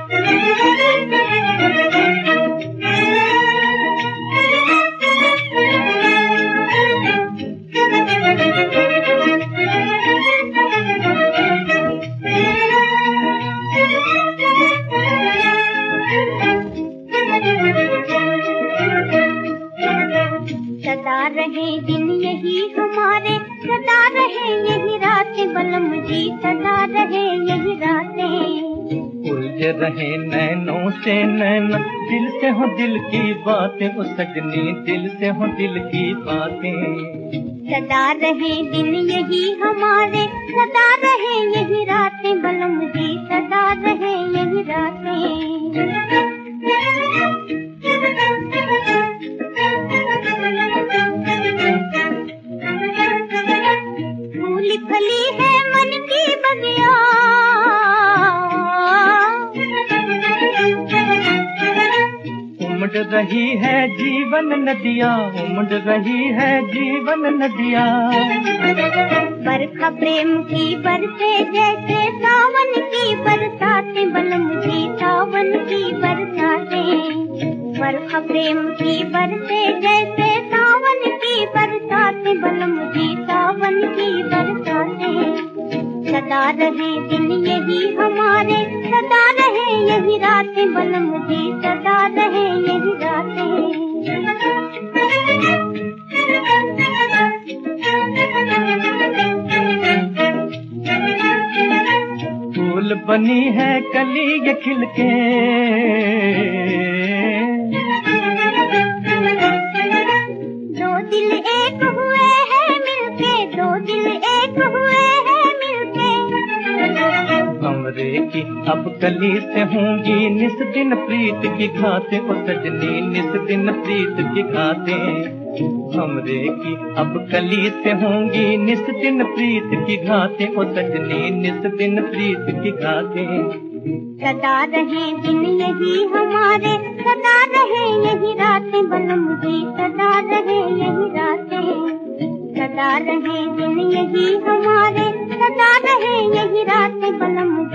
सदा रहे दिन यही हमारे, सदा रहे यही रातें बलम जी, सदा रहे यही रातें। उलझे रहे नैनों से नैना, दिल से हो दिल की बातें, ओ सजनी दिल से हो दिल की बातें। सदा रहे दिन यही हमारे, सदा रहे यही रातें बलम जी, सदा रहे यही रातें। फूली फली है मन की बगिया, उमड़ रही है जीवन नदिया, उमड़ रही है जीवन नदिया। बरखा प्रेम की बरसे जैसे सावन की बरसातें बलम जी, सावन की बरसातें। बरखा प्रेम की बरसे जैसे सावन की बरसातें बलम जी, सावन की बरसातें। सदा रहे दिन यही हमारे, सदा रहे यही रातें बलम जी, सदा रहे यही रातें। फूल बनी है कली ये खिल के, दो दिल एक हुए हैं मिलके, दो दिल एक हुए हैं मिलके। हमरे की अब कली से होंगी निस दिन प्रीत की घातें, ओ सजनी निस दिन प्रीत की घातें। हमरे की अब कली से होंगी निस दिन प्रीत की घातें, ओ सजनी निस दिन प्रीत की घातें। सदा रहे दिन यही हमारे, सदा रहे यही रातें बलम जी, सदा रहे यही रातें। सदा रहे दिन यही हमारे, सदा रहे यही रातें बलम